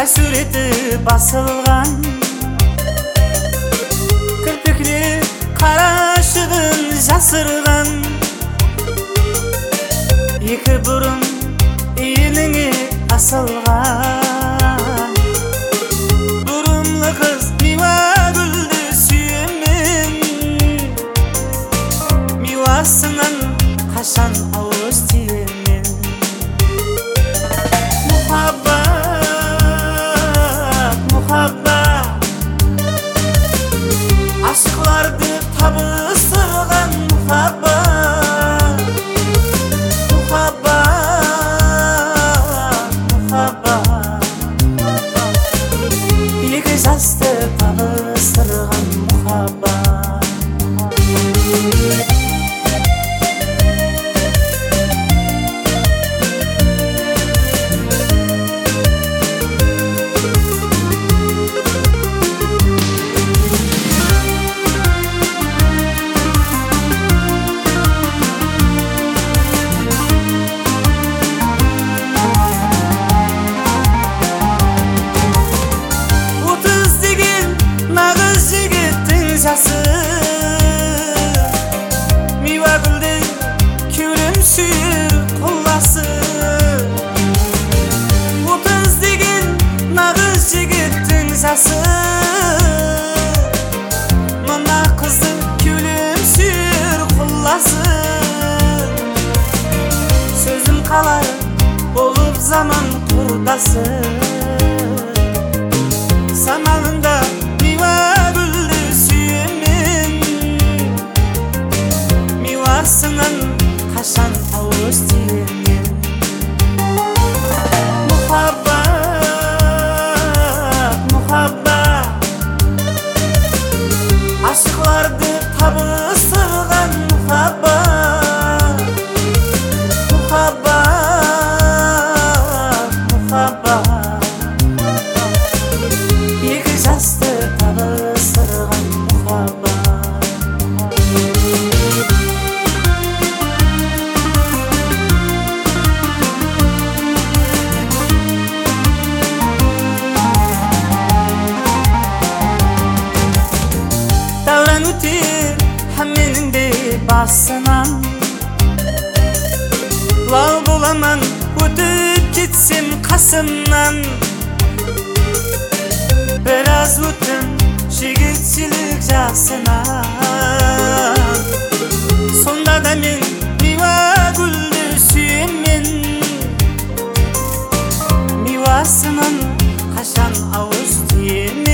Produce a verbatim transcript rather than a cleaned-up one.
Ай суреті басылған, кірпікте қарашығын жасырған, екі бұрым иініңе асылған. Бұрымлы қыз миуа гүлді сүйемін, миуасынан қашан ауыз тиемін. Мұхаббат, мұхаббат, ашықларды табыстырған мұхаббат. Мұхаббат, мұхаббат, екі жасты табыстырған мұхаббат. Миуа гүлдей күлімсір қоласы. Отыз деген нағыз жігіттің жасы. Мына қызды күлімсір қоласы. Сөзім қалар болып заман құрдасы. Саманында миуа сынан қашан ауыз тиемін. Мұхаббат, мұхаббат, ашықларды табыстырған мұхаббат. Мұхаббат, мұхаббат, екі жасты табыстырған мұхаббат. Өтер менің де басынан, лау боламан өтіп кетсем қасымнан. Біраз өттім жігітшілік жасынан, сонда да мен миуа гүлді сүйемін. Миуасынан қашан ауыз тиемін.